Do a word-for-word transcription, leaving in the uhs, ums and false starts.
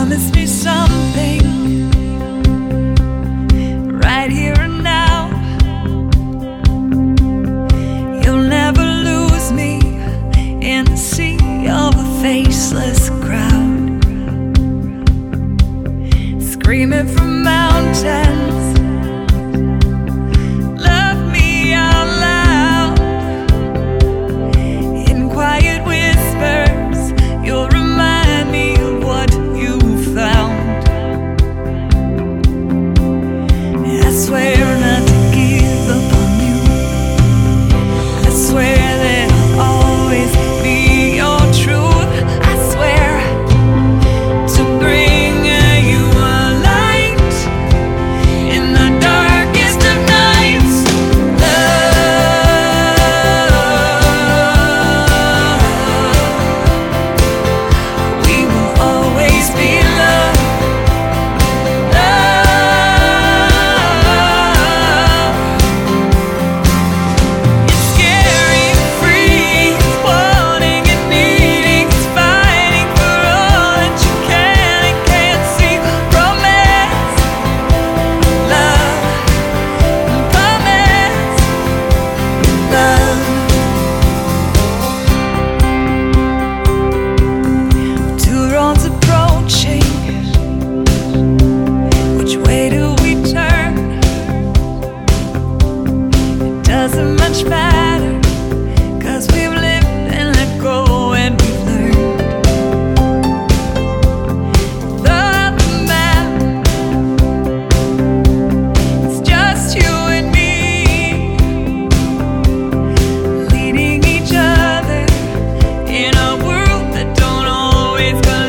promise me something right here and now. You'll never lose me in the sea of a faceless crowd, screaming from mountains, love me out loud. In quiet whispers, you'll remind me of what you found. I swear not to give up on you. I swear that I'll always be your truth. I swear to bring you a light in the darkest of nights. Love, we will always be love. Love, it's scary and free, it's wanting and needing, it's fighting for all that you can and can't see. Romance, love, promise, love. Two roads approaching, which way do we turn? It doesn't much matter, 'cause we've lived and let go and we've learned. The map, it's just you and me, leading each other in a world that don't always believe.